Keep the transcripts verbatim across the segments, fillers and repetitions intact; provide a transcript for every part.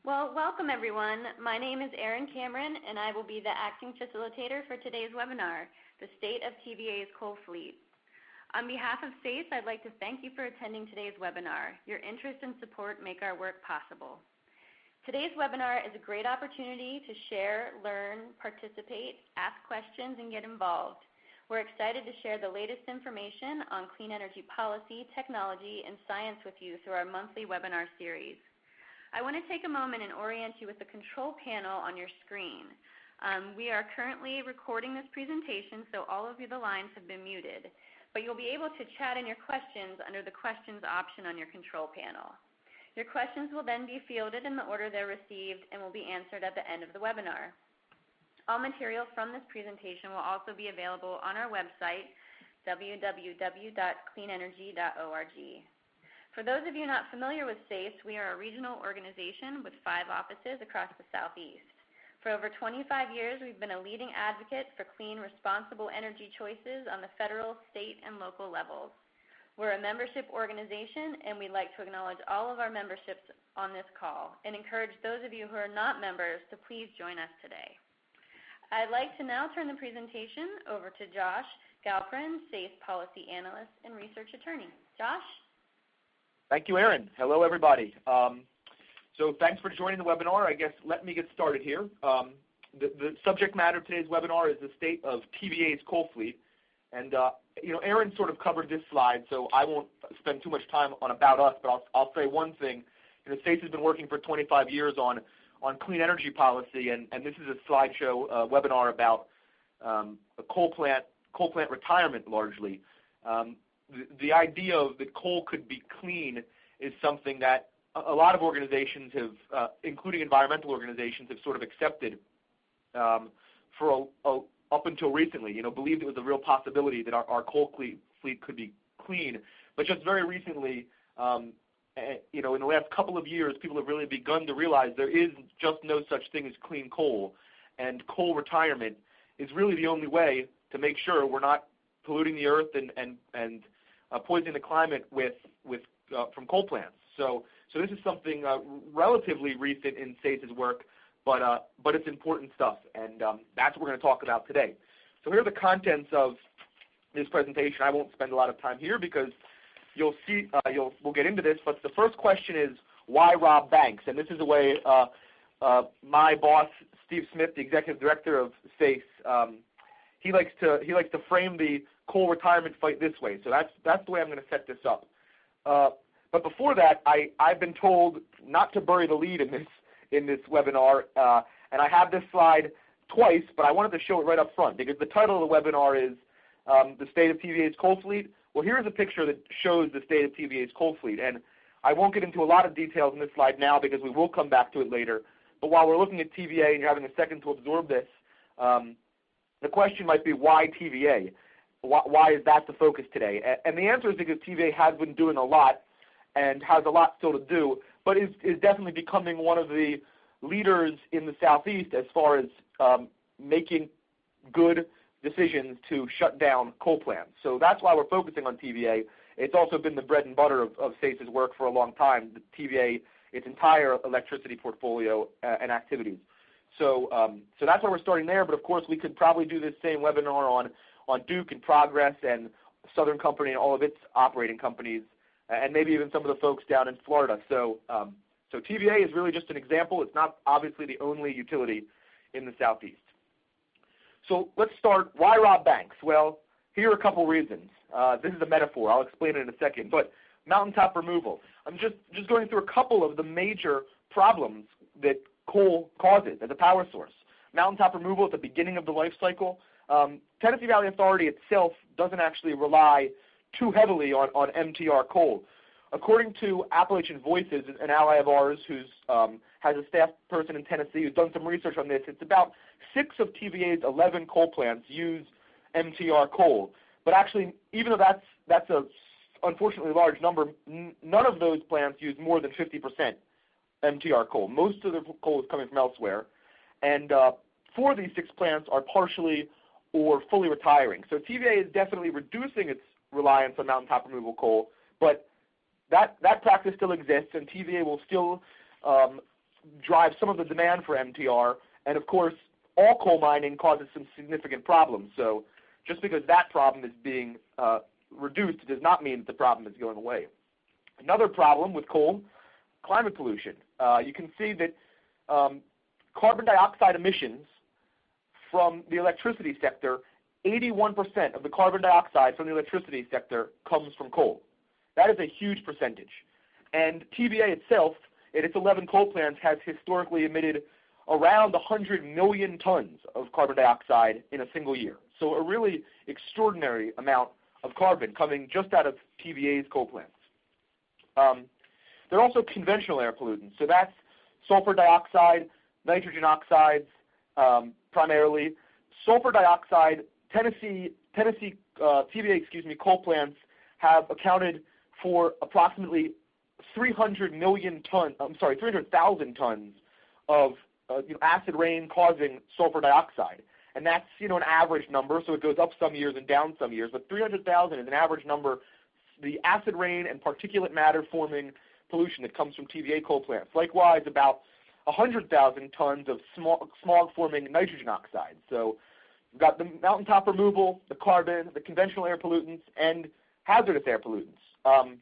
Well, welcome everyone. My name is Erin Cameron, and I will be the acting facilitator for today's webinar, The State of T V A's Coal Fleet. On behalf of SACE, I'd like to thank you for attending today's webinar. Your interest and support make our work possible. Today's webinar is a great opportunity to share, learn, participate, ask questions, and get involved. We're excited to share the latest information on clean energy policy, technology, and science with you through our monthly webinar series. I want to take a moment and orient you with the control panel on your screen. Um, we are currently recording this presentation, so all of you, the lines have been muted, but you'll be able to chat in your questions under the questions option on your control panel. Your questions will then be fielded in the order they're received and will be answered at the end of the webinar. All material from this presentation will also be available on our website, w w w dot clean energy dot org. For those of you not familiar with SACE, we are a regional organization with five offices across the Southeast. For over twenty-five years, we've been a leading advocate for clean, responsible energy choices on the federal, state, and local levels. We're a membership organization, and we'd like to acknowledge all of our memberships on this call and encourage those of you who are not members to please join us today. I'd like to now turn the presentation over to Josh Galperin, SACE Policy Analyst and Research Attorney. Josh? Thank you, Erin. Hello, everybody. Um, so thanks for joining the webinar. I guess let me get started here. Um, the, the subject matter of today's webinar is the state of T V A's coal fleet. And, uh, you know, Erin sort of covered this slide, so I won't spend too much time on about us, but I'll, I'll say one thing. You know, SACE has been working for twenty-five years on, on clean energy policy, and, and this is a slideshow uh, webinar about um, a coal plant, coal plant retirement largely. Um, The, the idea of that coal could be clean is something that a, a lot of organizations have, uh, including environmental organizations, have sort of accepted um, for a, a, up until recently. You know, believed it was a real possibility that our, our coal fleet, fleet could be clean. But just very recently, um, uh, you know, in the last couple of years, people have really begun to realize there is just no such thing as clean coal, and coal retirement is really the only way to make sure we're not polluting the earth and and and Uh, poisoning the climate with with uh, from coal plants. So so this is something uh, relatively recent in SACE's work, but uh, but it's important stuff, and um, that's what we're going to talk about today. So here are the contents of this presentation. I won't spend a lot of time here because you'll see uh, you'll we'll get into this. But the first question is, why rob banks? And this is the way uh, uh, my boss Steve Smith, the executive director of SACE, um, he likes to he likes to frame the coal retirement fight this way. So that's that's the way I'm going to set this up. Uh, but before that, I I've been told not to bury the lead in this in this webinar, uh, and I have this slide twice, but I wanted to show it right up front because the title of the webinar is um, the state of T V A's coal fleet. Well, here's a picture that shows the state of T V A's coal fleet, and I won't get into a lot of details in this slide now because we will come back to it later. But while we're looking at T V A and you're having a second to absorb this, um, the question might be, why T V A? Why, why is that the focus today? And the answer is because T V A has been doing a lot and has a lot still to do, but is, is definitely becoming one of the leaders in the Southeast as far as um, making good decisions to shut down coal plants. So that's why we're focusing on T V A. It's also been the bread and butter of, of SACE's work for a long time, the T V A, its entire electricity portfolio uh, and activities. So, um, so that's why we're starting there, but of course we could probably do this same webinar on on Duke and Progress and Southern Company and all of its operating companies, and maybe even some of the folks down in Florida. So, um, so T V A is really just an example. It's not obviously the only utility in the Southeast. So let's start. Why rob banks? Well, here are a couple reasons. Uh, this is a metaphor. I'll explain it in a second. But mountaintop removal. I'm just, just going through a couple of the major problems that coal causes as a power source. Mountaintop removal at the beginning of the life cycle. Um, Tennessee Valley Authority itself doesn't actually rely too heavily on, on M T R coal. According to Appalachian Voices, an ally of ours who um, has a staff person in Tennessee who's done some research on this, it's about six of T V A's eleven coal plants use M T R coal. But actually, even though that's, that's a unfortunately large number, n none of those plants use more than fifty percent M T R coal. Most of the coal is coming from elsewhere. And uh, four of these six plants are partially or fully retiring. So T V A is definitely reducing its reliance on mountaintop removal coal, but that, that practice still exists, and T V A will still um, drives some of the demand for M T R, and of course, all coal mining causes some significant problems. So just because that problem is being uh, reduced does not mean that the problem is going away. Another problem with coal, climate pollution. Uh, you can see that um, carbon dioxide emissions from the electricity sector, eighty-one percent of the carbon dioxide from the electricity sector comes from coal. That is a huge percentage. And T V A itself, at its eleven coal plants, has historically emitted around one hundred million tons of carbon dioxide in a single year. So a really extraordinary amount of carbon coming just out of T V A's coal plants. Um, there are also conventional air pollutants. So that's sulfur dioxide, nitrogen oxides, um, primarily. Sulfur dioxide, Tennessee, Tennessee uh, T V A, excuse me, coal plants have accounted for approximately three hundred million tons, I'm sorry, three hundred thousand tons of uh, you know, acid rain causing sulfur dioxide. And that's, you know, an average number, so it goes up some years and down some years, but three hundred thousand is an average number. The acid rain and particulate matter forming pollution that comes from T V A coal plants. Likewise, about one hundred thousand tons of smog-forming nitrogen oxides. So we've got the mountaintop removal, the carbon, the conventional air pollutants, and hazardous air pollutants. Um,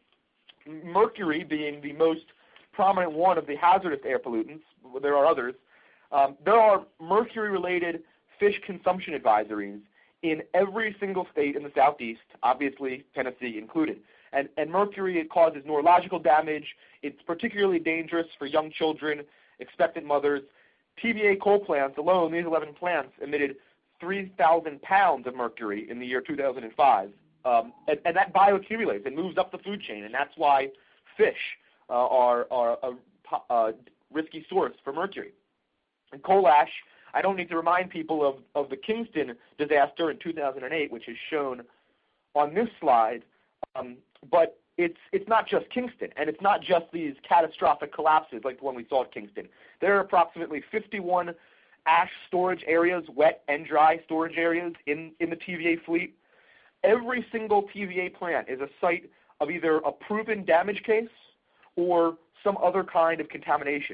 mercury being the most prominent one of the hazardous air pollutants. There are others. Um, there are mercury-related fish consumption advisories in every single state in the Southeast, obviously Tennessee included. And, and mercury, it causes neurological damage. It's particularly dangerous for young children, expectant mothers. T V A coal plants alone, these eleven plants, emitted three thousand pounds of mercury in the year two thousand five. Um, and, and that bioaccumulates and moves up the food chain, and that's why fish uh, are, are a, a risky source for mercury. And coal ash, I don't need to remind people of, of the Kingston disaster in two thousand eight, which is shown on this slide, um, but it's, it's not just Kingston, and it's not just these catastrophic collapses like the one we saw at Kingston. There are approximately fifty-one ash storage areas, wet and dry storage areas in, in the T V A fleet. Every single T V A plant is a site of either a proven damage case or some other kind of contamination.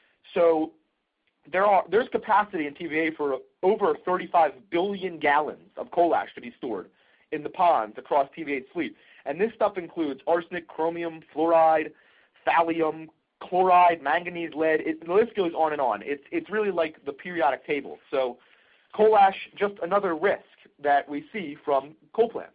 So there are there's capacity in T V A for over thirty-five billion gallons of coal ash to be stored in the ponds across T V A's fleet. And this stuff includes arsenic, chromium, fluoride, thallium, chloride, manganese, lead. It, the list goes on and on. It's, it's really like the periodic table. So coal ash, just another risk that we see from coal plants.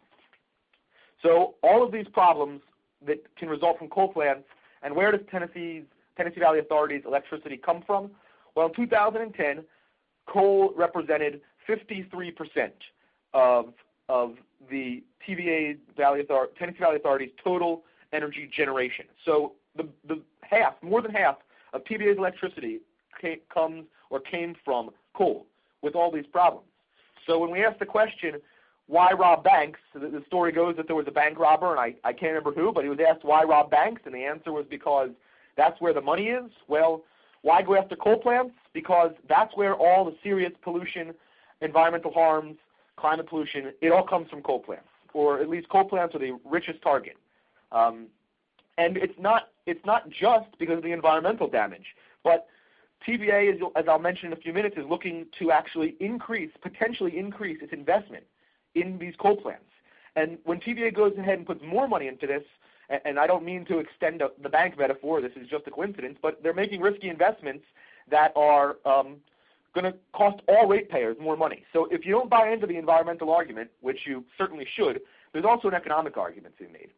So all of these problems that can result from coal plants, and where does Tennessee's, Tennessee Valley Authority's electricity come from? Well, in two thousand ten, coal represented fifty-three percent of, of the T V A Valley Authority, Tennessee Valley Authority's total energy generation. So the, the half, more than half of T V A's electricity came, comes or came from coal with all these problems. So when we ask the question, why rob banks, the, the story goes that there was a bank robber, and I, I can't remember who, but he was asked why rob banks, and the answer was because that's where the money is. Well, why go after coal plants? Because that's where all the serious pollution, environmental harms, climate pollution, it all comes from coal plants, or at least coal plants are the richest target. Um, and it's not, it's not just because of the environmental damage, but T V A, as, as I'll mention in a few minutes, is looking to actually increase, potentially increase its investment in these coal plants. And when T V A goes ahead and puts more money into this, and, and I don't mean to extend a, the bank metaphor, this is just a coincidence, but they're making risky investments that are um, going to cost all ratepayers more money. So if you don't buy into the environmental argument, which you certainly should, there's also an economic argument to be made.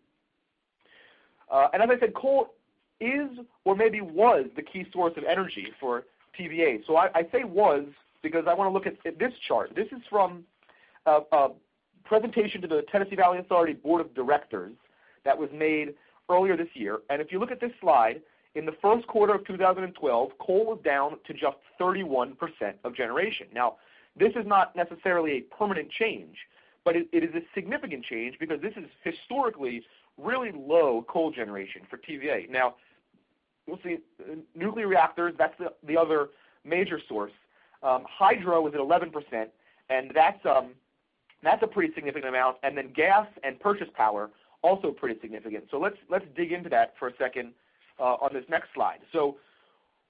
Uh, and as I said, coal is or maybe was the key source of energy for T V A. So I, I say was because I want to look at, at this chart. This is from a, a presentation to the Tennessee Valley Authority Board of Directors that was made earlier this year. And if you look at this slide, in the first quarter of two thousand twelve, coal was down to just thirty-one percent of generation. Now, this is not necessarily a permanent change, but it, it is a significant change because this is historically really low coal generation for T V A. Now, we'll see uh, nuclear reactors, that's the, the other major source. Um, hydro is at eleven percent, and that's, um, that's a pretty significant amount. And then gas and purchase power, also pretty significant. So let's, let's dig into that for a second uh, on this next slide. So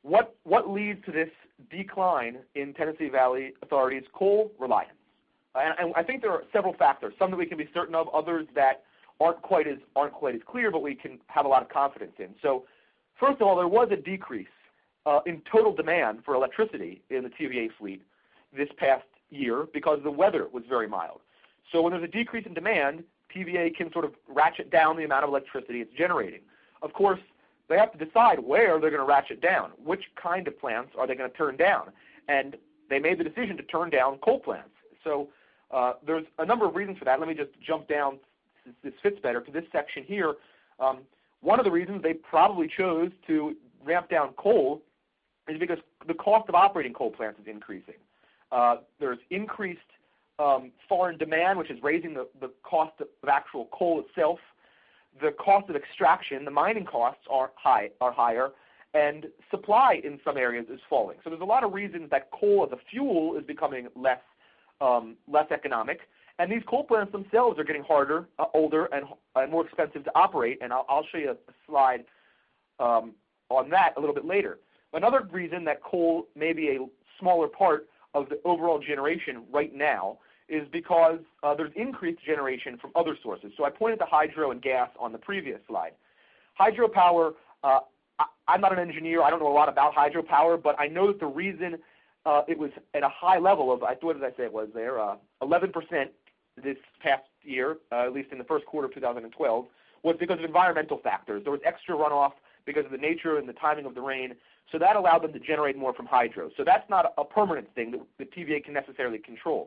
what, what leads to this decline in Tennessee Valley Authority's coal reliance? And, and I think there are several factors, some that we can be certain of, others that aren't quite as, aren't quite as clear, but we can have a lot of confidence in. So first of all, there was a decrease uh, in total demand for electricity in the T V A fleet this past year because the weather was very mild. So when there's a decrease in demand, T V A can sort of ratchet down the amount of electricity it's generating. Of course, they have to decide where they're going to ratchet down. Which kind of plants are they going to turn down? And they made the decision to turn down coal plants. So uh, there's a number of reasons for that. Let me just jump down, since this fits better, to this section here. Um, one of the reasons they probably chose to ramp down coal is because the cost of operating coal plants is increasing. Uh, there's increased um, foreign demand, which is raising the, the cost of actual coal itself. The cost of extraction, the mining costs are high, are higher, and supply in some areas is falling. So there's a lot of reasons that coal as a fuel is becoming less, um, less economic, and these coal plants themselves are getting harder, uh, older, and, and more expensive to operate. And I'll, I'll show you a slide um, on that a little bit later. Another reason that coal may be a smaller part of the overall generation right now is because uh, there's increased generation from other sources. So I pointed to hydro and gas on the previous slide. Hydropower, uh, I, I'm not an engineer. I don't know a lot about hydropower, but I know that the reason uh, it was at a high level of, what did I say it was there, uh, eleven percent this past year, uh, at least in the first quarter of two thousand twelve, was because of environmental factors. There was extra runoff because of the nature and the timing of the rain, so that allowed them to generate more from hydro. So that's not a permanent thing that the T V A can necessarily control.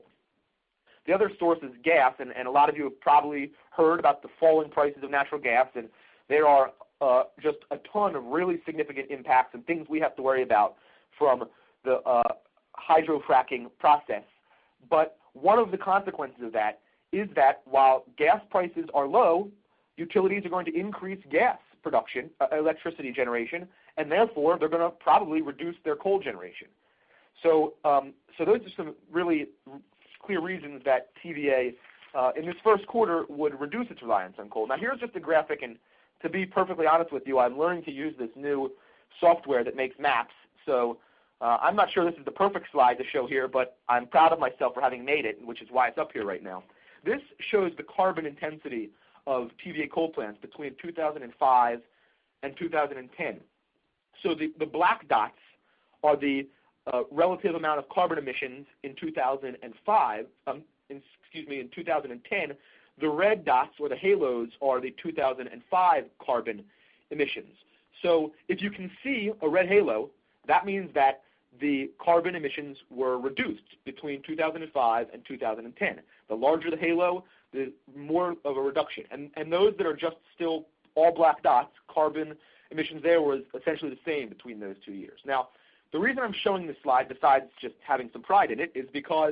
The other source is gas, and, and a lot of you have probably heard about the falling prices of natural gas, and there are uh, just a ton of really significant impacts and things we have to worry about from the uh, hydrofracking process. But one of the consequences of that is that while gas prices are low, utilities are going to increase gas production, uh, electricity generation, and therefore they're going to probably reduce their coal generation. So, um, so those are some really clear reasons that T V A uh, in this first quarter would reduce its reliance on coal. Now here's just a graphic, and to be perfectly honest with you, I'm learning to use this new software that makes maps. So uh, I'm not sure this is the perfect slide to show here, but I'm proud of myself for having made it, which is why it's up here right now. This shows the carbon intensity of T V A coal plants between two thousand five and two thousand ten. So the, the black dots are the uh, relative amount of carbon emissions in two thousand five, um, in, excuse me, in two thousand ten. The red dots, or the halos, are the two thousand five carbon emissions. So if you can see a red halo, that means that the carbon emissions were reduced between two thousand five and two thousand ten. The larger the halo, the more of a reduction. And, and those that are just still all black dots, carbon emissions there was essentially the same between those two years. Now, the reason I'm showing this slide, besides just having some pride in it, is because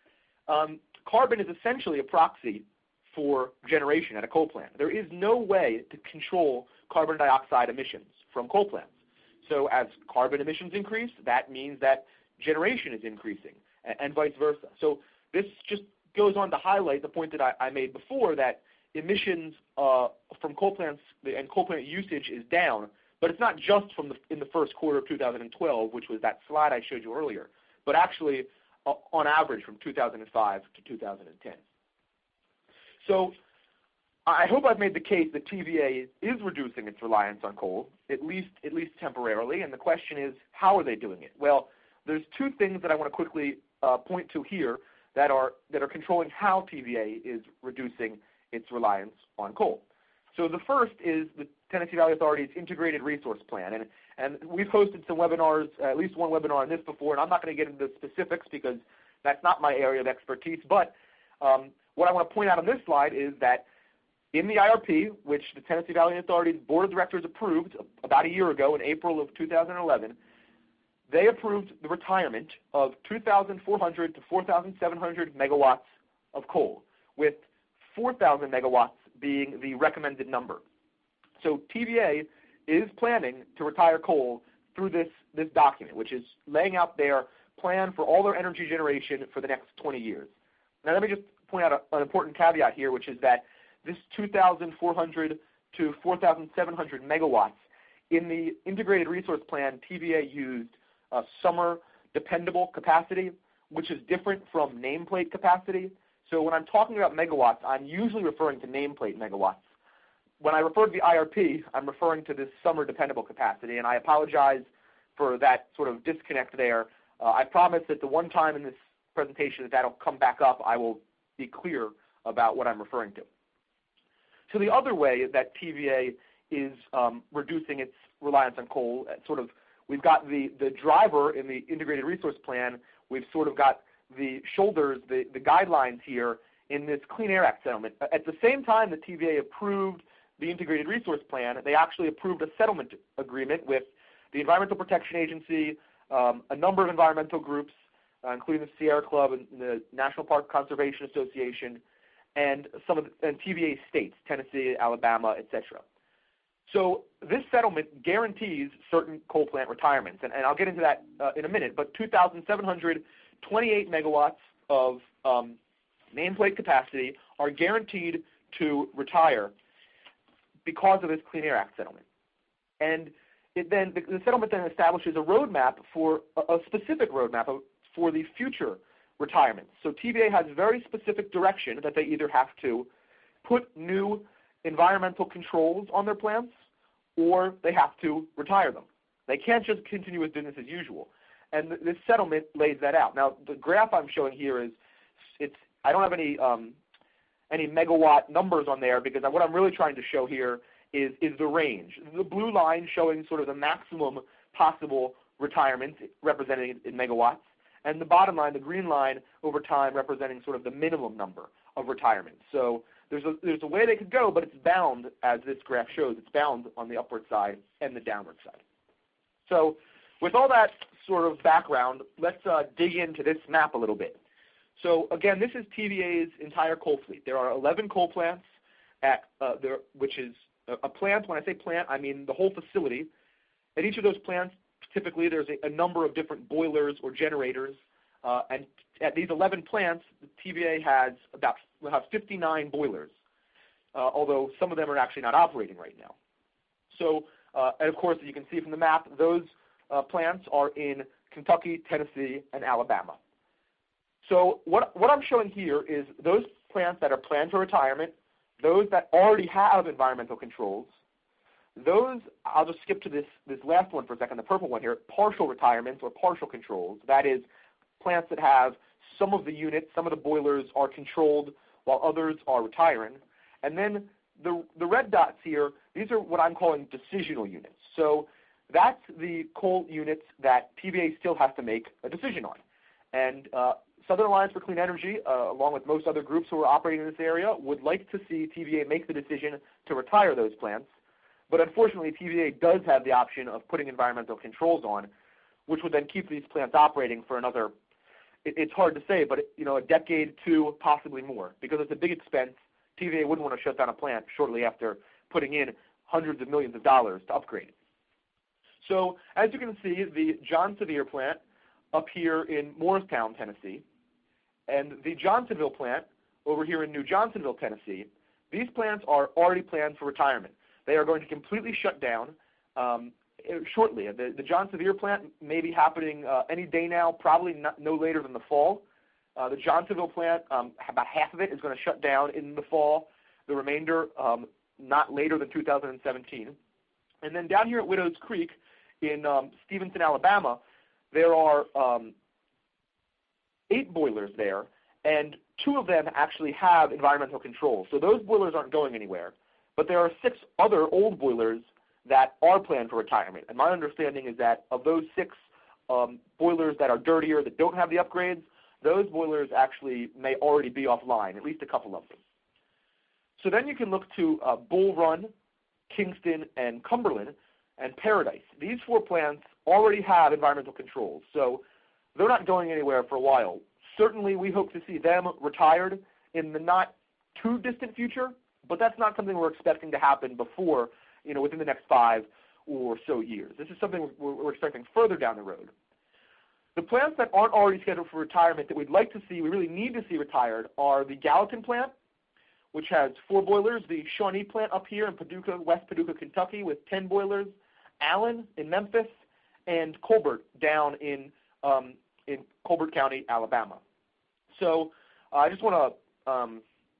um, carbon is essentially a proxy for generation at a coal plant. There is no way to control carbon dioxide emissions from coal plants. So as carbon emissions increase, that means that generation is increasing, and, and vice versa. So this just goes on to highlight the point that I, I made before, that emissions uh, from coal plants and coal plant usage is down, but it's not just from the, in the first quarter of two thousand twelve, which was that slide I showed you earlier, but actually uh, on average from two thousand five to two thousand ten. So I hope I've made the case that T V A is reducing its reliance on coal, at least at least temporarily, and the question is, how are they doing it? Well, there's two things that I want to quickly uh, point to here that are that are controlling how T V A is reducing its reliance on coal. So the first is the Tennessee Valley Authority's Integrated Resource Plan, and and we've hosted some webinars, uh, at least one webinar on this before, and I'm not going to get into the specifics because that's not my area of expertise, but um, what I want to point out on this slide is that in the I R P, which the Tennessee Valley Authority's Board of Directors approved about a year ago in April of two thousand eleven, they approved the retirement of two thousand four hundred to four thousand seven hundred megawatts of coal, with four thousand megawatts being the recommended number. So T V A is planning to retire coal through this, this document, which is laying out their plan for all their energy generation for the next twenty years. Now let me just point out a, an important caveat here, which is that this two thousand four hundred to four thousand seven hundred megawatts in the integrated resource plan, T V A used uh, summer dependable capacity, which is different from nameplate capacity. So when I'm talking about megawatts, I'm usually referring to nameplate megawatts. When I refer to the I R P, I'm referring to this summer dependable capacity, and I apologize for that sort of disconnect there. Uh, I promise that the one time in this presentation that that'll come back up, I will be clear about what I'm referring to. So the other way that T V A is um, reducing its reliance on coal, sort of, we've got the, the driver in the integrated resource plan, we've sort of got the shoulders, the, the guidelines here in this Clean Air Act settlement. At the same time that T V A approved the integrated resource plan, they actually approved a settlement agreement with the Environmental Protection Agency, um, a number of environmental groups, uh, including the Sierra Club and the National Park Conservation Association, and some of the, and T V A states, Tennessee, Alabama, et cetera. So this settlement guarantees certain coal plant retirements, and, and I'll get into that uh, in a minute, but two thousand seven hundred twenty-eight megawatts of um, nameplate capacity are guaranteed to retire because of this Clean Air Act settlement. And it then the, the settlement then establishes a roadmap for a, a specific roadmap of, for the future retirements. So T V A has very specific direction that they either have to put new environmental controls on their plants or they have to retire them. They can't just continue with business as usual. And th this settlement lays that out. Now, the graph I'm showing here is, it's I don't have any um, any megawatt numbers on there because what I'm really trying to show here is, is the range. The blue line showing sort of the maximum possible retirement represented in megawatts, and the bottom line, the green line, over time representing sort of the minimum number of retirements. So there's a, there's a way they could go, but it's bound, as this graph shows, it's bound on the upward side and the downward side. So with all that sort of background, let's uh, dig into this map a little bit. So again, this is T V A's entire coal fleet. There are eleven coal plants, at uh, there, which is a, a plant. When I say plant, I mean the whole facility. At each of those plants, typically there's a, a number of different boilers or generators. Uh, and at these eleven plants, the T V A has about will have fifty-nine boilers, uh, although some of them are actually not operating right now. So, uh, and of course, you can see from the map, those uh, plants are in Kentucky, Tennessee, and Alabama. So what, what I'm showing here is those plants that are planned for retirement, those that already have environmental controls, those, I'll just skip to this, this last one for a second, the purple one here, partial retirements or partial controls. That is, plants that have some of the units, some of the boilers are controlled while others are retiring. And then the, the red dots here, these are what I'm calling decisional units. So that's the coal units that T V A still has to make a decision on. And uh, Southern Alliance for Clean Energy, uh, along with most other groups who are operating in this area, would like to see T V A make the decision to retire those plants. But unfortunately, T V A does have the option of putting environmental controls on, which would then keep these plants operating for another, it, it's hard to say, but you know, a decade, two, possibly more. Because it's a big expense, T V A wouldn't want to shut down a plant shortly after putting in hundreds of millions of dollars to upgrade it. So as you can see, the John Sevier plant up here in Morristown, Tennessee, and the Johnsonville plant over here in New Johnsonville, Tennessee, these plants are already planned for retirement. They are going to completely shut down um, shortly. The, the John Sevier plant may be happening uh, any day now, probably not, no later than the fall. Uh, the Johnsonville plant, um, about half of it is going to shut down in the fall. The remainder, um, not later than two thousand seventeen. And then down here at Widows Creek in um, Stevenson, Alabama, there are um, eight boilers there, and two of them actually have environmental controls. So those boilers aren't going anywhere. But there are six other old boilers that are planned for retirement. And my understanding is that of those six um, boilers that are dirtier, that don't have the upgrades, those boilers actually may already be offline, at least a couple of them. So then you can look to uh, Bull Run, Kingston, and Cumberland, and Paradise. These four plants already have environmental controls, so they're not going anywhere for a while. Certainly we hope to see them retired in the not too distant future, but that's not something we're expecting to happen before, you know, within the next five or so years. This is something we're, we're expecting further down the road. The plants that aren't already scheduled for retirement that we'd like to see, we really need to see retired, are the Gallatin plant, which has four boilers, the Shawnee plant up here in Paducah, West Paducah, Kentucky, with ten boilers, Allen in Memphis, and Colbert down in um, in Colbert County, Alabama. So uh, I just want to um,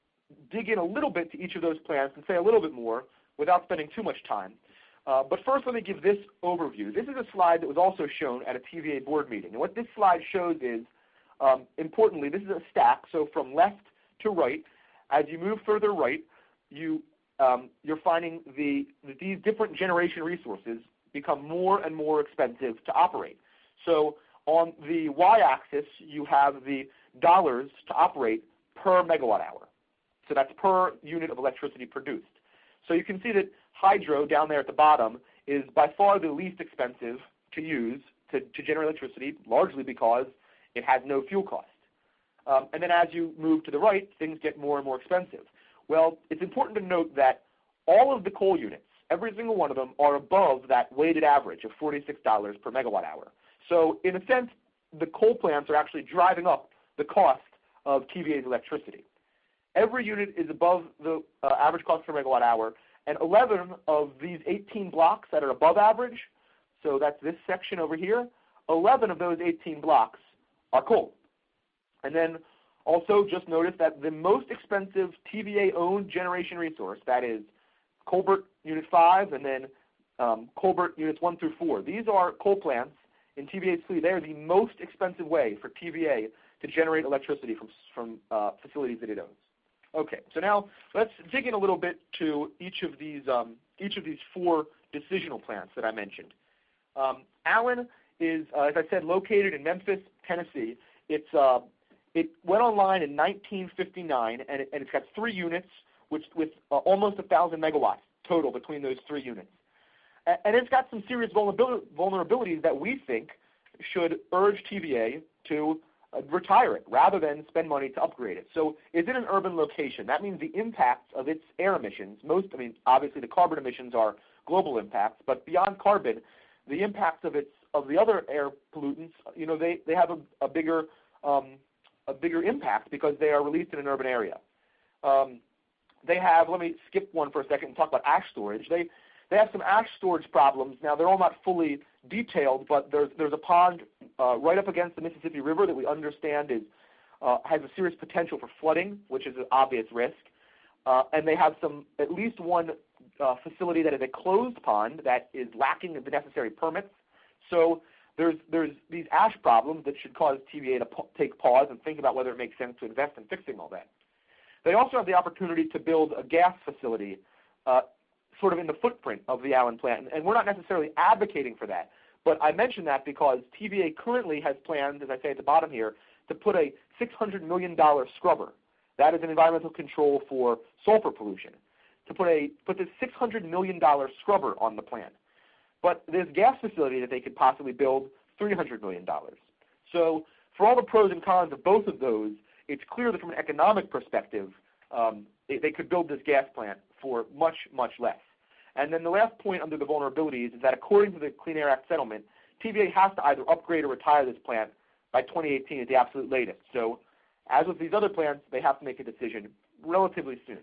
dig in a little bit to each of those plants and say a little bit more without spending too much time. Uh, but first, let me give this overview. This is a slide that was also shown at a T V A board meeting. And what this slide shows is, um, importantly, this is a stack. So from left to right, as you move further right, you, um, you're finding the, that these different generation resources become more and more expensive to operate. So on the y-axis, you have the dollars to operate per megawatt hour. So that's per unit of electricity produced. So you can see that hydro down there at the bottom is by far the least expensive to use to, to generate electricity, largely because it has no fuel cost. Um, and then as you move to the right, things get more and more expensive. Well, it's important to note that all of the coal units, every single one of them, are above that weighted average of forty-six dollars per megawatt hour. So in a sense, the coal plants are actually driving up the cost of T V A's electricity. Every unit is above the uh, average cost per megawatt hour, and eleven of these eighteen blocks that are above average, so that's this section over here, eleven of those eighteen blocks are coal. And then also just notice that the most expensive T V A-owned generation resource, that is Colbert Unit five and then um, Colbert Units one through four, these are coal plants in T V A's fleet. They are the most expensive way for T V A to generate electricity from, from uh, facilities that it owns. Okay, so now let's dig in a little bit to each of these um, each of these four decisional plants that I mentioned. Um, Allen is, uh, as I said, located in Memphis, Tennessee. It's uh, it went online in nineteen fifty-nine, and, it, and it's got three units, which with uh, almost a thousand megawatts total between those three units. And, and it's got some serious vulnerabilities that we think should urge T V A to Uh, retire it rather than spend money to upgrade it. So is it an urban location? That means the impacts of its air emissions, most, I mean, obviously the carbon emissions are global impacts, but beyond carbon, the impacts of its of the other air pollutants, you know, they, they have a, a bigger um, a bigger impact because they are released in an urban area. Um, they have, let me skip one for a second and talk about ash storage. They They have some ash storage problems. Now, they're all not fully detailed, but there's, there's a pond uh, right up against the Mississippi River that we understand is, uh, has a serious potential for flooding, which is an obvious risk. Uh, and they have some, at least one uh, facility that is a closed pond that is lacking the necessary permits. So there's, there's these ash problems that should cause T V A to pa- take pause and think about whether it makes sense to invest in fixing all that. They also have the opportunity to build a gas facility uh, sort of in the footprint of the Allen plant. And we're not necessarily advocating for that. But I mention that because T V A currently has plans, as I say at the bottom here, to put a six hundred million dollars scrubber. That is an environmental control for sulfur pollution. To put a put this six hundred million dollars scrubber on the plant. But this gas facility that they could possibly build, three hundred million dollars. So for all the pros and cons of both of those, it's clear that from an economic perspective, um, they, they could build this gas plant for much, much less. And then the last point under the vulnerabilities is that according to the Clean Air Act settlement, T V A has to either upgrade or retire this plant by twenty eighteen at the absolute latest. So as with these other plants, they have to make a decision relatively soon.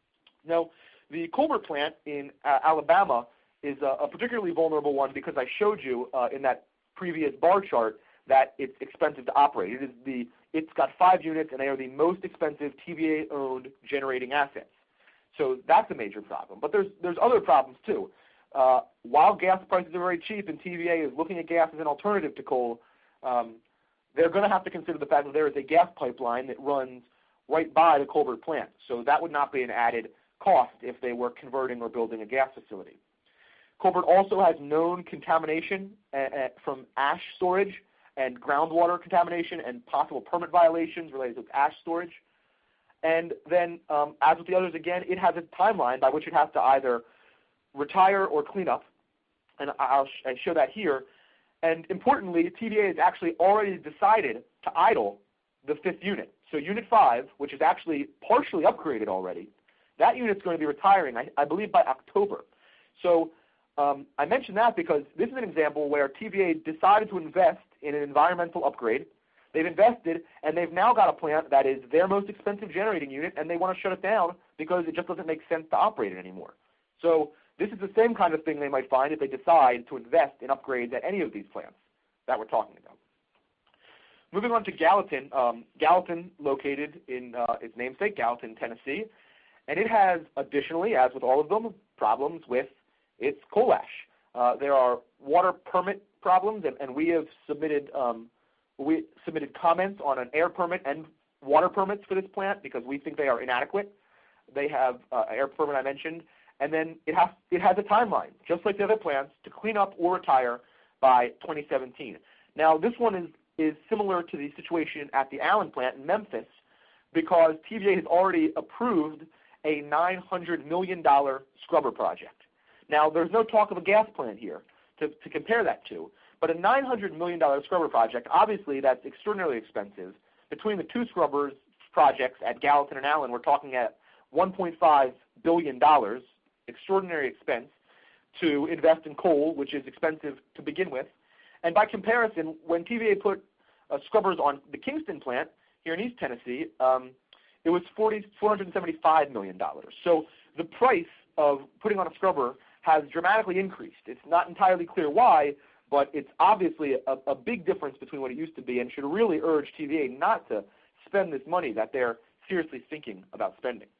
Now, the Colbert plant in uh, Alabama is a, a particularly vulnerable one because I showed you uh, in that previous bar chart that it's expensive to operate. It is the, it's got five units, and they are the most expensive T V A-owned generating assets. So that's a major problem. But there's, there's other problems, too. Uh, while gas prices are very cheap and T V A is looking at gas as an alternative to coal, um, they're going to have to consider the fact that there is a gas pipeline that runs right by the Colbert plant. So that would not be an added cost if they were converting or building a gas facility. Colbert also has known contamination uh, uh, from ash storage and groundwater contamination and possible permit violations related to ash storage. And then, um, as with the others, again, it has a timeline by which it has to either retire or clean up, and I'll sh- I show that here. And importantly, T V A has actually already decided to idle the fifth unit. So Unit five, which is actually partially upgraded already, that unit's going to be retiring, I, I believe, by October. So um, I mention that because this is an example where T V A decided to invest in an environmental upgrade. They've invested, and they've now got a plant that is their most expensive generating unit, and they want to shut it down because it just doesn't make sense to operate it anymore. So This is the same kind of thing they might find if they decide to invest in upgrades at any of these plants that we're talking about. Moving on to Gallatin, um, Gallatin located in uh, its namesake, Gallatin, Tennessee, and it has additionally, as with all of them, problems with its coal ash. Uh, there are water permit problems, and, and we have submitted um, we submitted comments on an air permit and water permits for this plant because we think they are inadequate. They have uh, an air permit I mentioned, and then it has it has a timeline, just like the other plants, to clean up or retire by twenty seventeen. Now, this one is is similar to the situation at the Allen plant in Memphis because T V A has already approved a nine hundred million dollars scrubber project. Now, there's no talk of a gas plant here to, to compare that to, but a nine hundred million dollars scrubber project, obviously that's extraordinarily expensive. Between the two scrubbers projects at Gallatin and Allen, we're talking at one point five billion dollars, extraordinary expense to invest in coal, which is expensive to begin with. And by comparison, when T V A put uh, scrubbers on the Kingston plant here in East Tennessee, um, it was four hundred seventy-five million dollars. So the price of putting on a scrubber has dramatically increased. It's not entirely clear why, but it's obviously a, a big difference between what it used to be and should really urge T V A not to spend this money that they're seriously thinking about spending.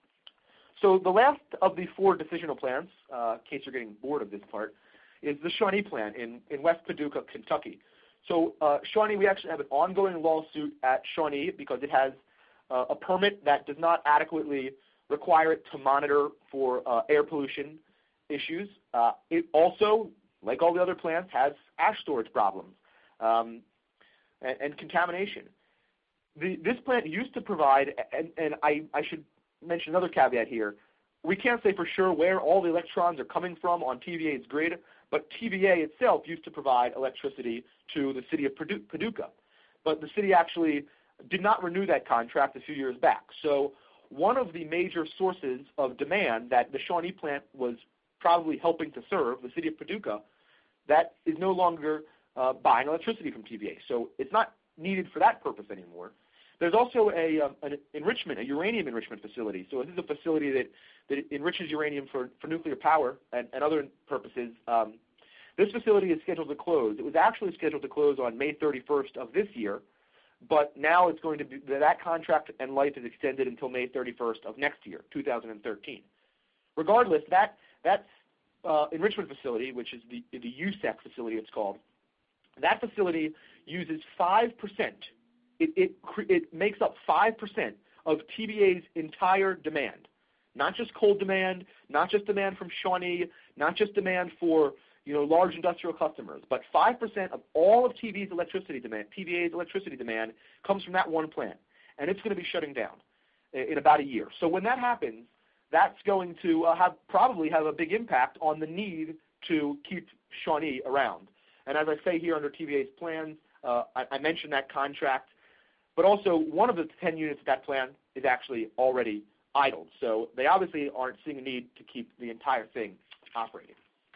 So the last of the four decisional plants, uh, in case you're getting bored of this part, is the Shawnee plant in, in West Paducah, Kentucky. So uh, Shawnee, we actually have an ongoing lawsuit at Shawnee because it has uh, a permit that does not adequately require it to monitor for uh, air pollution issues. Uh, it also, like all the other plants, has ash storage problems um, and, and contamination. The, this plant used to provide, and, and I, I should mention another caveat here, we can't say for sure where all the electrons are coming from on T V A's grid, but T V A itself used to provide electricity to the city of Paducah. But the city actually did not renew that contract a few years back. So one of the major sources of demand that the Shawnee plant was probably helping to serve, the city of Paducah, that is no longer uh, buying electricity from T V A. So it's not needed for that purpose anymore. There's also a, um, an enrichment, a uranium enrichment facility. So this is a facility that, that enriches uranium for, for nuclear power and, and other purposes. Um, this facility is scheduled to close. It was actually scheduled to close on May thirty-first of this year, but now it's going to be, that contract and life is extended until May thirty-first of next year, two thousand thirteen. Regardless, that, that uh, enrichment facility, which is the, the U S E C facility it's called, that facility uses five percent. It, it, it makes up five percent of T V A's entire demand, not just coal demand, not just demand from Shawnee, not just demand for you know large industrial customers, but five percent of all of T V's electricity demand, T V A's electricity demand comes from that one plant, and it's going to be shutting down in about a year. So when that happens, that's going to uh, have probably have a big impact on the need to keep Shawnee around. And as I say here under T V A's plans, uh, I, I mentioned that contract. But also, one of the ten units of that plant is actually already idled. So they obviously aren't seeing a need to keep the entire thing operating.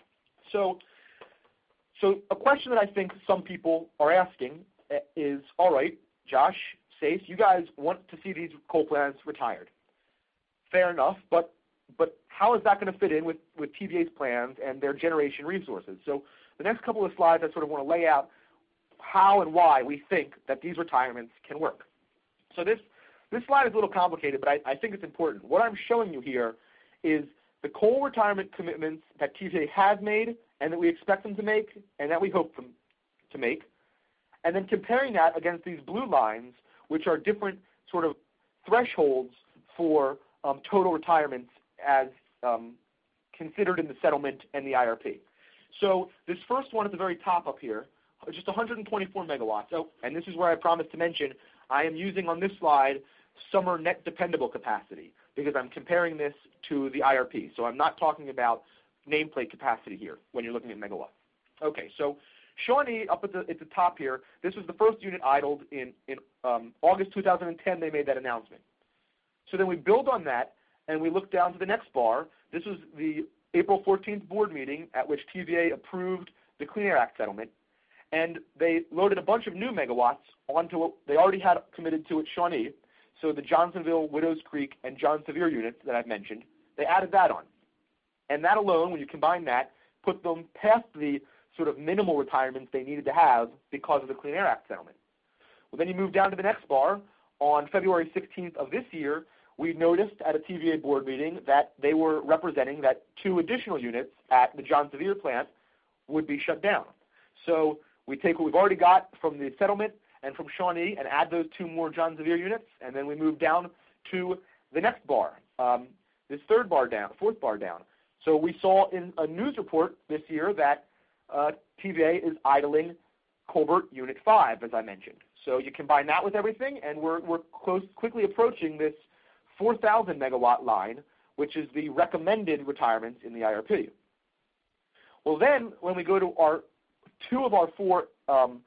So, so a question that I think some people are asking is, all right, Josh, Sace, you guys want to see these coal plants retired. Fair enough, but but how is that going to fit in with, with T V A's plans and their generation resources? So the next couple of slides, I sort of want to lay out how and why we think that these retirements can work. So this, this slide is a little complicated, but I, I think it's important. What I'm showing you here is the coal retirement commitments that T V A has made and that we expect them to make and that we hope them to make, and then comparing that against these blue lines, which are different sort of thresholds for um, total retirements as um, considered in the settlement and the I R P. So this first one at the very top up here, just one hundred twenty-four megawatts. Oh, and this is where I promised to mention I am using on this slide summer net dependable capacity because I'm comparing this to the I R P. So I'm not talking about nameplate capacity here when you're looking at megawatts. Okay, so Shawnee up at the, at the top here, this was the first unit idled in, in um, August two thousand ten. They made that announcement. So then we build on that and we look down to the next bar. This was the April fourteenth board meeting at which T V A approved the Clean Air Act settlement. And they loaded a bunch of new megawatts onto what they already had committed to at Shawnee. So the Johnsonville, Widows Creek, and John Sevier units that I've mentioned, they added that on. And that alone, when you combine that, put them past the sort of minimal retirements they needed to have because of the Clean Air Act settlement. Well, then you move down to the next bar. On February sixteenth of this year, we noticed at a T V A board meeting that they were representing that two additional units at the John Sevier plant would be shut down. So we take what we've already got from the settlement and from Shawnee and add those two more John Sevier units, and then we move down to the next bar, um, this third bar down, fourth bar down. So we saw in a news report this year that uh, T V A is idling Colbert Unit five, as I mentioned. So you combine that with everything, and we're, we're close, quickly approaching this four thousand megawatt line, which is the recommended retirements in the I R P. Well, then, when we go to our two of our four um,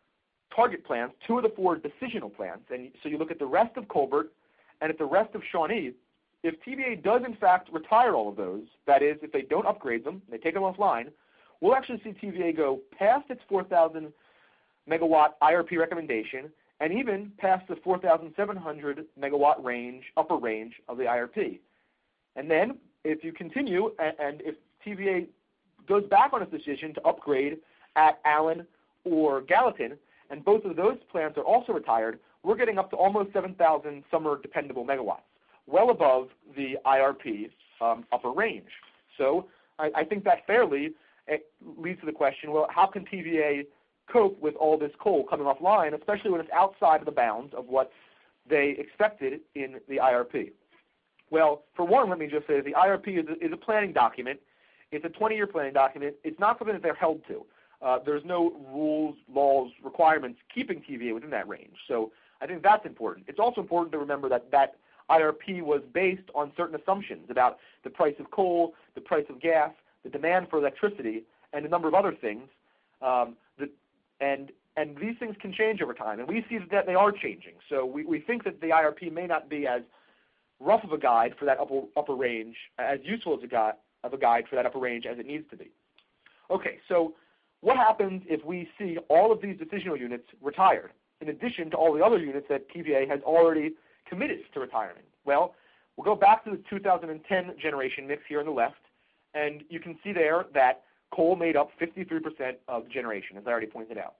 target plants, two of the four decisional plants, and so you look at the rest of Colbert and at the rest of Shawnee, if T V A does in fact retire all of those, that is, if they don't upgrade them, they take them offline, we'll actually see T V A go past its four thousand megawatt I R P recommendation and even past the four thousand seven hundred megawatt range, upper range of the I R P. And then if you continue, and, and if T V A goes back on its decision to upgrade at Allen or Gallatin, and both of those plants are also retired, we're getting up to almost seven thousand summer dependable megawatts, well above the I R P um, upper range. So I, I think that fairly leads to the question, well, how can T V A cope with all this coal coming offline, especially when it's outside of the bounds of what they expected in the I R P? Well, for one, let me just say the I R P is a, is a planning document. It's a twenty-year planning document. It's not something that they're held to. Uh, there's no rules, laws, requirements keeping T V A within that range. So I think that's important. It's also important to remember that that I R P was based on certain assumptions about the price of coal, the price of gas, the demand for electricity, and a number of other things. Um, the, and and these things can change over time, and we see that they are changing. So we, we think that the I R P may not be as rough of a guide for that upper, upper range, as useful as a guide, of a guide for that upper range as it needs to be. Okay, so what happens if we see all of these decisional units retired, in addition to all the other units that T V A has already committed to retirement? Well, we'll go back to the two thousand ten generation mix here on the left, and you can see there that coal made up fifty-three percent of generation, as I already pointed out.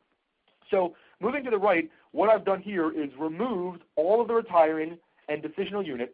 So moving to the right, what I've done here is removed all of the retiring and decisional units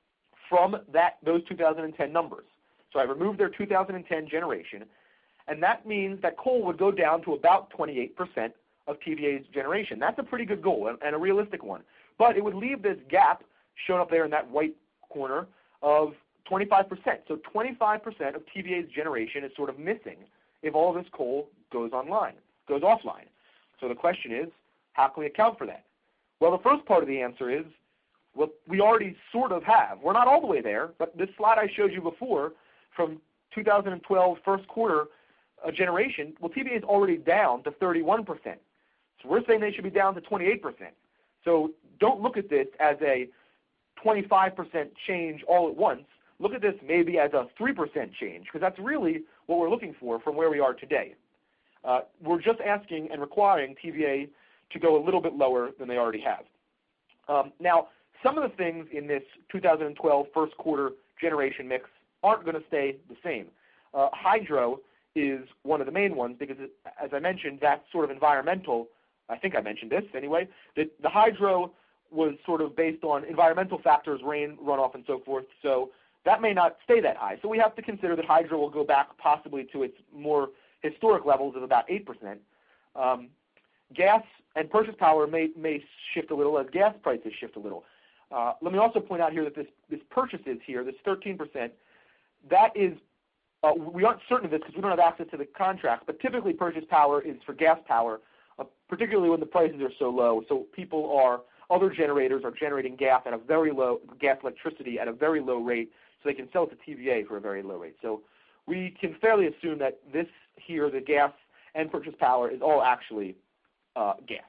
from that those two thousand ten numbers. So I removed their two thousand ten generation, and that means that coal would go down to about twenty-eight percent of T V A's generation. That's a pretty good goal and a realistic one. But it would leave this gap shown up there in that white corner of twenty-five percent. So twenty-five percent of T V A's generation is sort of missing if all of this coal goes online, goes offline. So the question is, how can we account for that? Well, the first part of the answer is, well, we already sort of have. We're not all the way there, but this slide I showed you before from two thousand twelve first quarter uh, generation, well, T V A is already down to thirty-one percent. So we're saying they should be down to twenty-eight percent. So don't look at this as a twenty-five percent change all at once. Look at this maybe as a three percent change, because that's really what we're looking for from where we are today. Uh, we're just asking and requiring T V A to go a little bit lower than they already have. Um, now, some of the things in this two thousand twelve first quarter generation mix aren't going to stay the same. Uh, hydro is one of the main ones because, it, as I mentioned, that's sort of environmental. I think I mentioned this anyway. The, the hydro was sort of based on environmental factors, rain, runoff, and so forth. So that may not stay that high. So we have to consider that hydro will go back possibly to its more historic levels of about eight percent. Um, gas and purchase power may, may shift a little as gas prices shift a little. Uh, let me also point out here that this, this purchases here, this thirteen percent, that is, uh, we aren't certain of this because we don't have access to the contracts, but typically purchase power is for gas power, uh, particularly when the prices are so low. So people are, other generators are generating gas at a very low, gas electricity at a very low rate, so they can sell it to T V A for a very low rate. So we can fairly assume that this here, the gas and purchase power, is all actually uh, gas.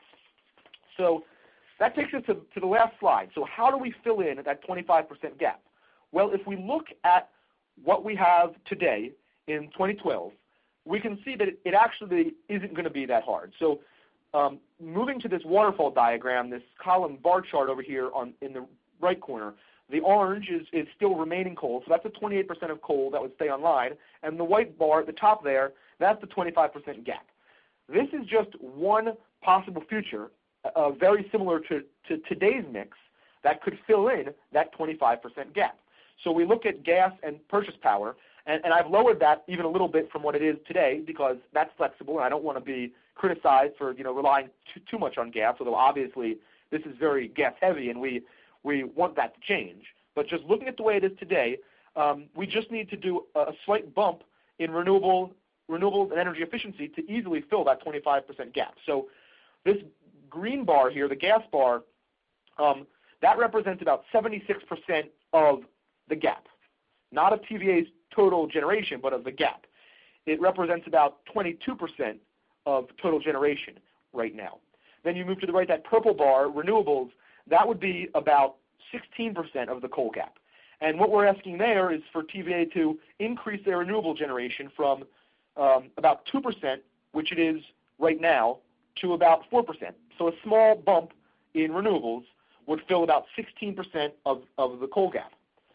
So that takes us to, to the last slide. So how do we fill in that twenty-five percent gap? Well, if we look at what we have today in twenty twelve, we can see that it, it actually isn't going to be that hard. So um, moving to this waterfall diagram, this column bar chart over here on in the right corner, The orange is, is still remaining coal, so that's the twenty-eight percent of coal that would stay online. And the white bar at the top there, that's the twenty-five percent gap. This is just one possible future, uh, very similar to, to today's mix, that could fill in that twenty-five percent gap. So we look at gas and purchase power, and, and I've lowered that even a little bit from what it is today because that's flexible, and I don't want to be criticized for you know relying too, too much on gas, although obviously this is very gas-heavy, and we, we want that to change. But just looking at the way it is today, um, we just need to do a, a slight bump in renewable renewables and energy efficiency to easily fill that twenty-five percent gap. So this green bar here, the gas bar, um, that represents about seventy-six percent of the gap, not of T V A's total generation, but of the gap. It represents about twenty-two percent of total generation right now. Then you move to the right, that purple bar, renewables, that would be about sixteen percent of the coal gap. And what we're asking there is for T V A to increase their renewable generation from um, about two percent, which it is right now, to about four percent. So a small bump in renewables would fill about sixteen percent of, of the coal gap.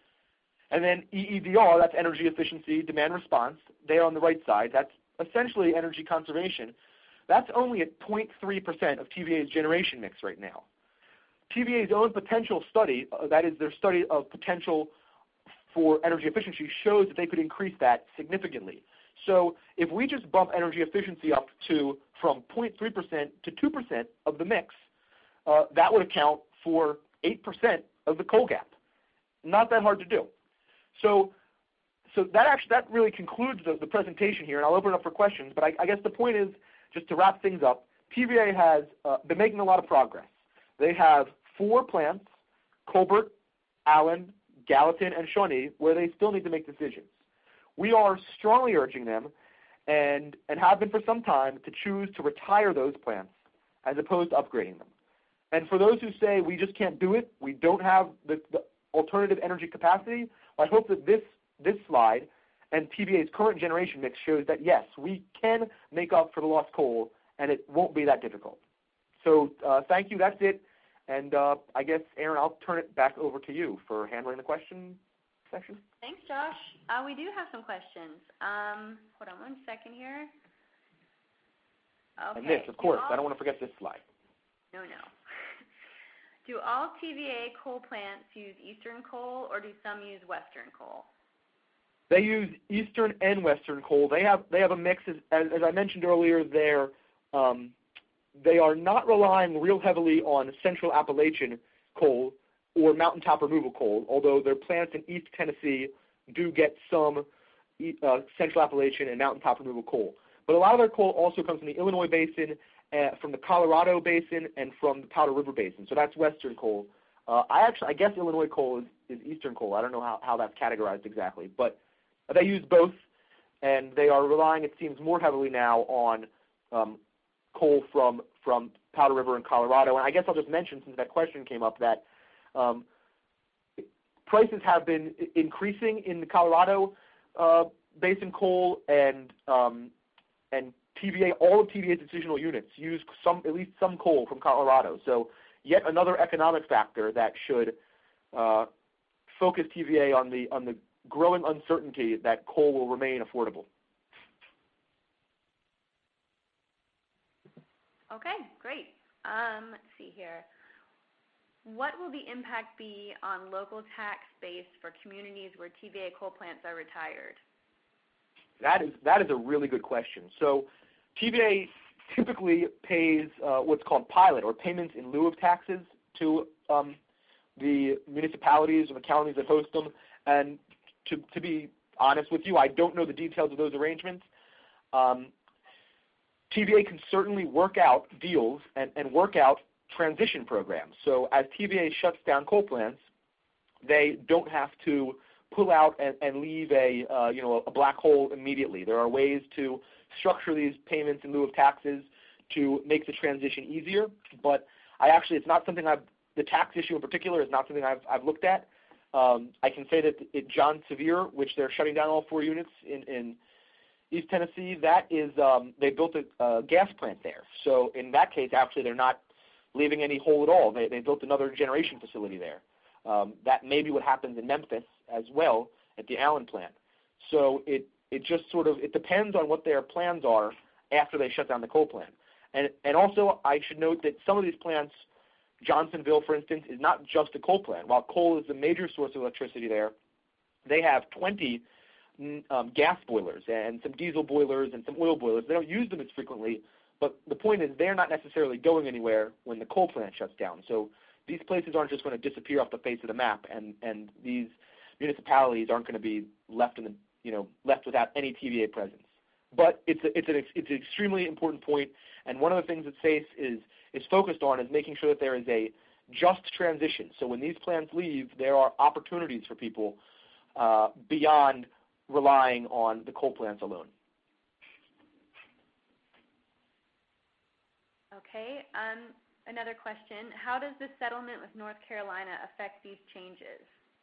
And then E E D R, that's energy efficiency, demand response, there on the right side, that's essentially energy conservation. That's only at zero point three percent of T V A's generation mix right now. T V A's own potential study, uh, that is their study of potential for energy efficiency, shows that they could increase that significantly. So if we just bump energy efficiency up to from zero point three percent to two percent of the mix, uh, that would account for eight percent of the coal gap. Not that hard to do. So, so that actually that really concludes the, the presentation here, and I'll open it up for questions. But I, I guess the point is, just to wrap things up, T V A has uh, been making a lot of progress. They have four plants, Colbert, Allen, Gallatin, and Shawnee, where they still need to make decisions. We are strongly urging them, and, and have been for some time, to choose to retire those plants as opposed to upgrading them. And for those who say we just can't do it, we don't have the, the alternative energy capacity, I hope that this, this slide and T V A's current generation mix shows that, yes, we can make up for the lost coal, and it won't be that difficult. So uh, thank you. That's it. And uh, I guess, Aaron, I'll turn it back over to you for handling the question section. Thanks, Josh. Uh, we do have some questions. Um, hold on one second here. Okay. And this, of course. all, I don't want to forget this slide. No, no. Do all T V A coal plants use Eastern coal, or do some use Western coal? They use Eastern and Western coal. They have they have a mix. As, as I mentioned earlier, they're um, they are not relying real heavily on Central Appalachian coal or mountaintop removal coal, although their plants in East Tennessee do get some uh, Central Appalachian and mountaintop removal coal. But a lot of their coal also comes from the Illinois Basin, uh, from the Colorado Basin, and from the Powder River Basin. So that's Western coal. Uh, I actually, I guess Illinois coal is, is Eastern coal. I don't know how, how that's categorized exactly, but they use both, and they are relying, it seems, more heavily now on um, coal from from Powder River and Colorado. And I guess I'll just mention, since that question came up, that um, prices have been increasing in the Colorado uh, Basin coal, and um, and T V A, all of T V A's decisional units use some, at least some coal from Colorado. So yet another economic factor that should uh, focus T V A on the on the growing uncertainty that coal will remain affordable. Okay, great. Um, let's see here. What will the impact be on local tax base for communities where T V A coal plants are retired? That is that is a really good question. So T V A typically pays uh, what's called pilot, or payments in lieu of taxes, to um, the municipalities or the counties that host them. And to, to be honest with you, I don't know the details of those arrangements. Um, T V A can certainly work out deals and, and work out transition programs. So as T V A shuts down coal plants, they don't have to pull out and, and leave a uh, you know a black hole immediately. There are ways to structure these payments in lieu of taxes to make the transition easier. But I actually, it's not something I've, the tax issue in particular is not something I've, I've looked at. Um, I can say that at John Sevier, which they're shutting down all four units in, in East Tennessee, that is, um, they built a, a gas plant there. So in that case, actually, they're not leaving any hole at all. They, they built another generation facility there. Um, that may be what happens in Memphis as well at the Allen plant. So it, it just sort of, it depends on what their plans are after they shut down the coal plant. And, and also, I should note that some of these plants, Johnsonville, for instance, is not just a coal plant. While coal is the major source of electricity there, they have twenty um, gas boilers and some diesel boilers and some oil boilers. They don't use them as frequently, but the point is they're not necessarily going anywhere when the coal plant shuts down. So these places aren't just going to disappear off the face of the map, and, and these municipalities aren't going to be left in the, you know, left without any T V A presence. But it's a, it's an it's an extremely important point, and one of the things that SACE is is focused on is making sure that there is a just transition. So when these plants leave, there are opportunities for people uh, beyond relying on the coal plants alone. Okay. Um, another question: how does the settlement with North Carolina affect these changes?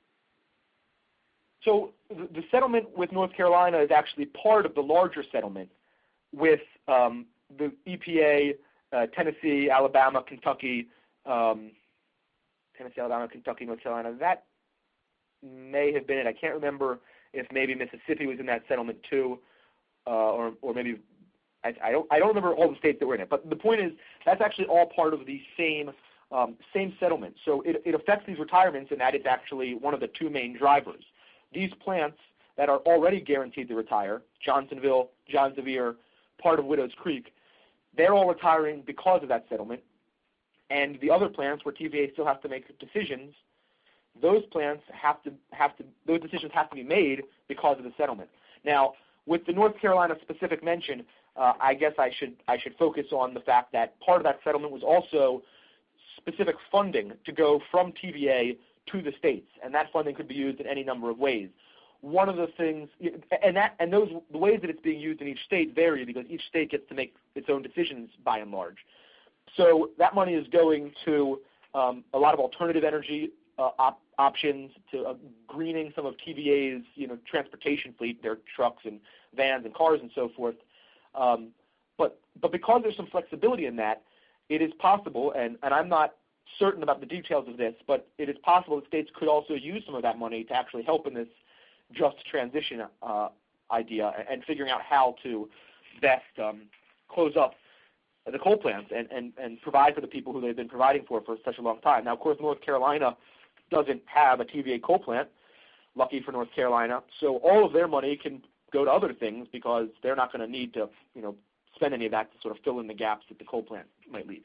So the settlement with North Carolina is actually part of the larger settlement with um, the E P A, uh, Tennessee, Alabama, Kentucky, um, Tennessee, Alabama, Kentucky, North Carolina. That may have been it. I can't remember if maybe Mississippi was in that settlement too, uh, or or maybe I, I don't I don't remember all the states that were in it. But the point is that's actually all part of the same um, same settlement. So it, it affects these retirements, and that is actually one of the two main drivers. These plants that are already guaranteed to retire, Johnsonville, John Sevier, part of Widows Creek, they're all retiring because of that settlement. And the other plants where T V A still has to make decisions, those plants have to have to those decisions have to be made because of the settlement. Now, with the North Carolina specific mention, uh, I guess I should I should focus on the fact that part of that settlement was also specific funding to go from T V A to the states, and that funding could be used in any number of ways. One of the things, and that and those the ways that it's being used in each state vary because each state gets to make its own decisions by and large. So that money is going to um, a lot of alternative energy uh, op- options, to uh, greening some of T V A's you know transportation fleet, their trucks and vans and cars and so forth. Um, but but because there's some flexibility in that, it is possible, and, and I'm not certain about the details of this, but it is possible that states could also use some of that money to actually help in this just transition uh, idea and figuring out how to best um, close up the coal plants and, and, and provide for the people who they've been providing for for such a long time. Now, of course, North Carolina doesn't have a T V A coal plant, lucky for North Carolina, so all of their money can go to other things because they're not going to need to you know, spend any of that to sort of fill in the gaps that the coal plant might leave.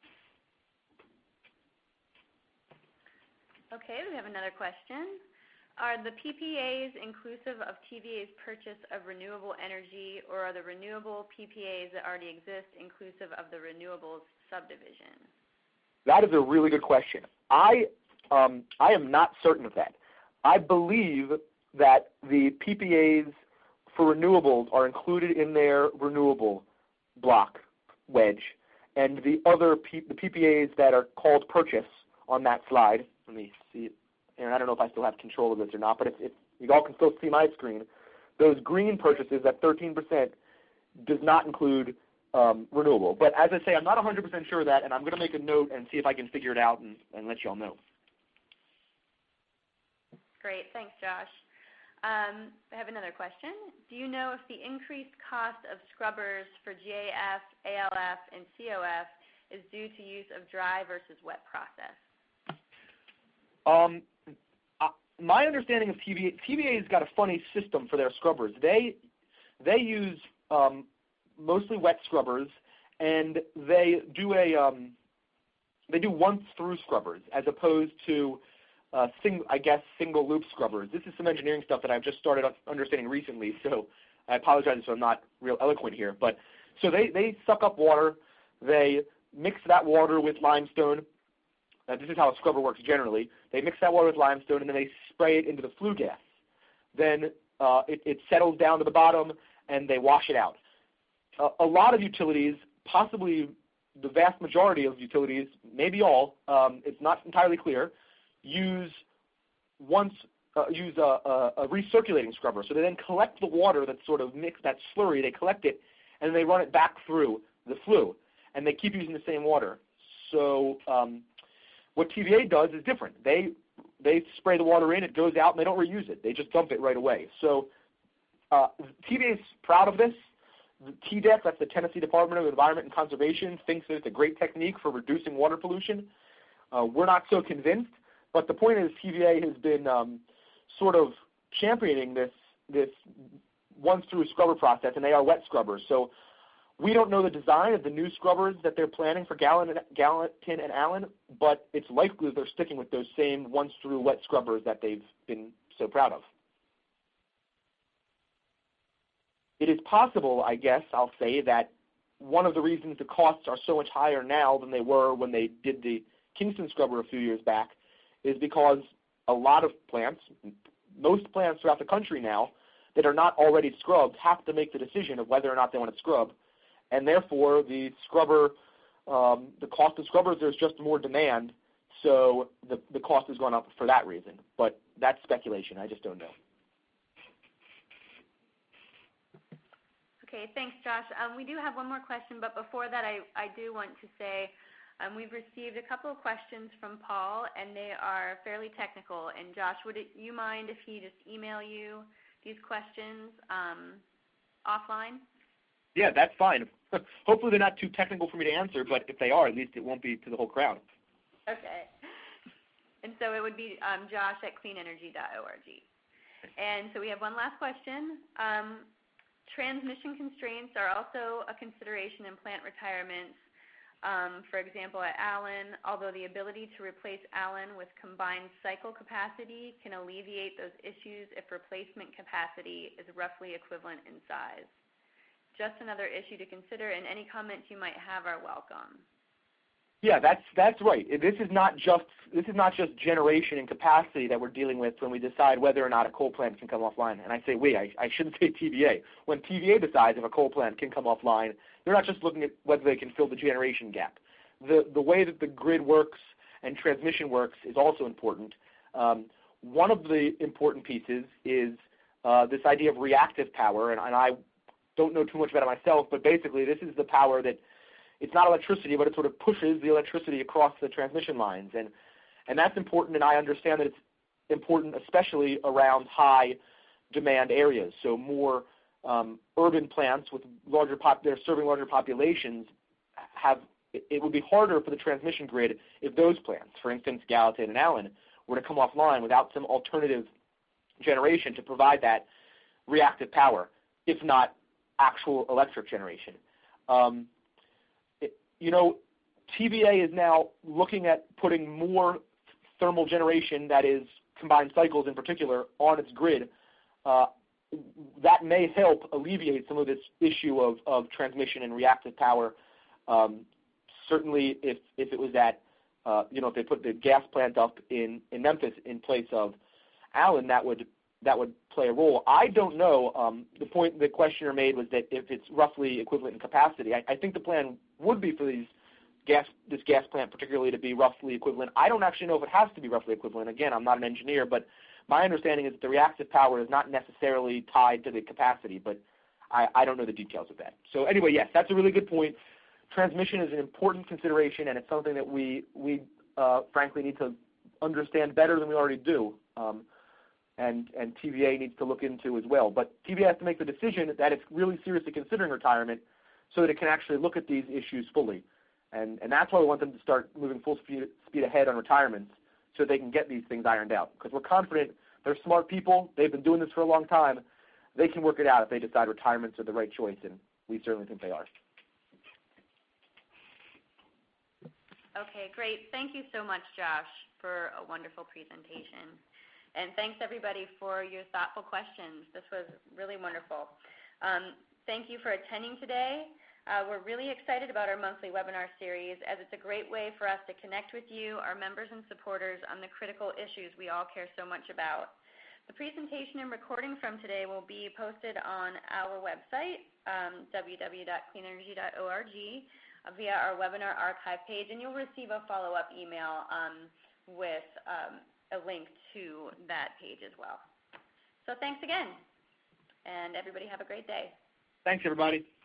Okay, we have another question. Are the P P As inclusive of T V A's purchase of renewable energy, or are the renewable P P As that already exist inclusive of the renewables subdivision? That is a really good question. I um, I am not certain of that. I believe that the P P As for renewables are included in their renewable block wedge, and the other P- the P P As that are called purchase on that slide. Let me see it. And I don't know if I still have control of this or not, but if, if you all can still see my screen, those green purchases at thirteen percent does not include um, renewable. But as I say, I'm not one hundred percent sure of that, and I'm going to make a note and see if I can figure it out and, and let you all know. Great. Thanks, Josh. Um, I have another question. Do you know if the increased cost of scrubbers for G A F, A L F, and C O F is due to use of dry versus wet process? Um, uh, my understanding of T V A, T V A's got a funny system for their scrubbers. They they use um, mostly wet scrubbers, and they do a um, they do once through scrubbers as opposed to uh, sing, I guess single loop scrubbers. This is some engineering stuff that I've just started understanding recently, so I apologize if I'm not real eloquent here. But so they they suck up water, they mix that water with limestone. Uh, this is how a scrubber works generally. They mix that water with limestone, and then they spray it into the flue gas. Then uh, it, it settles down to the bottom, and they wash it out. Uh, a lot of utilities, possibly the vast majority of utilities, maybe all, um, it's not entirely clear, use once uh, use a, a, a recirculating scrubber. So they then collect the water that's sort of mixed, that slurry, they collect it, and they run it back through the flue, and they keep using the same water. So um, what T V A does is different. They they spray the water in, it goes out, and they don't reuse it. They just dump it right away. So uh, T V A is proud of this. The T D E C, that's the Tennessee Department of Environment and Conservation, thinks that it's a great technique for reducing water pollution. Uh, we're not so convinced, but the point is T V A has been um, sort of championing this this once-through scrubber process, and they are wet scrubbers. So we don't know the design of the new scrubbers that they're planning for Gallatin and Allen, but it's likely that they're sticking with those same once-through wet scrubbers that they've been so proud of. It is possible, I guess, I'll say, that one of the reasons the costs are so much higher now than they were when they did the Kingston scrubber a few years back is because a lot of plants, most plants throughout the country now, that are not already scrubbed have to make the decision of whether or not they want to scrub. And therefore, the scrubber, um, the cost of scrubbers, there's just more demand, so the, the cost has gone up for that reason. But that's speculation. I just don't know. Okay, thanks, Josh. Um, we do have one more question, but before that, I, I do want to say um, we've received a couple of questions from Paul, and they are fairly technical. And Josh, would it, you mind if he just email you these questions um, offline? Yeah, that's fine. Hopefully they're not too technical for me to answer, but if they are, at least it won't be to the whole crowd. Okay. And so it would be um, josh at clean energy dot org. And so we have one last question. Um, Transmission constraints are also a consideration in plant retirements. Um, for example, at Allen, although the ability to replace Allen with combined cycle capacity can alleviate those issues if replacement capacity is roughly equivalent in size. Just another issue to consider, and any comments you might have are welcome. Yeah, that's that's right. This is not just this is not just generation and capacity that we're dealing with when we decide whether or not a coal plant can come offline. And I say we, I, I shouldn't say T V A. When T V A decides if a coal plant can come offline, they're not just looking at whether they can fill the generation gap. The the way that the grid works and transmission works is also important. Um, one of the important pieces is uh, this idea of reactive power, and, and I don't know too much about it myself, but basically this is the power that it's not electricity, but it sort of pushes the electricity across the transmission lines. And, and that's important, and I understand that it's important especially around high demand areas. So more um, urban plants with larger pop, they're serving larger populations have, it would be harder for the transmission grid if those plants, for instance, Gallatin and Allen, were to come offline without some alternative generation to provide that reactive power, if not actual electric generation. Um, You know, T V A is now looking at putting more thermal generation, that is combined cycles in particular, on its grid. Uh, that may help alleviate some of this issue of, of transmission and reactive power. Um, certainly if, if it was that, uh, you know, if they put the gas plant up in, in Memphis in place of Allen, that would that would play a role. I don't know. Um, the point the questioner made was that if it's roughly equivalent in capacity, I, I think the plan would be for these gas, this gas plant particularly to be roughly equivalent. I don't actually know if it has to be roughly equivalent. Again, I'm not an engineer, but my understanding is that the reactive power is not necessarily tied to the capacity, but I, I don't know the details of that. So anyway, yes, that's a really good point. Transmission is an important consideration, and it's something that we, we uh, frankly need to understand better than we already do. Um, And, and T V A needs to look into as well. But T V A has to make the decision that it's really seriously considering retirement so that it can actually look at these issues fully. And, and that's why we want them to start moving full speed, speed ahead on retirements so they can get these things ironed out. Because we're confident they're smart people. They've been doing this for a long time. They can work it out if they decide retirements are the right choice, and we certainly think they are. Okay, great. Thank you so much, Josh, for a wonderful presentation. And thanks, everybody, for your thoughtful questions. This was really wonderful. Um, thank you for attending today. Uh, we're really excited about our monthly webinar series, as it's a great way for us to connect with you, our members and supporters, on the critical issues we all care so much about. The presentation and recording from today will be posted on our website, um, w w w dot clean energy dot org, uh, via our webinar archive page, and you'll receive a follow-up email um, with um, a link to that page as well. So thanks again, and everybody have a great day. Thanks, everybody.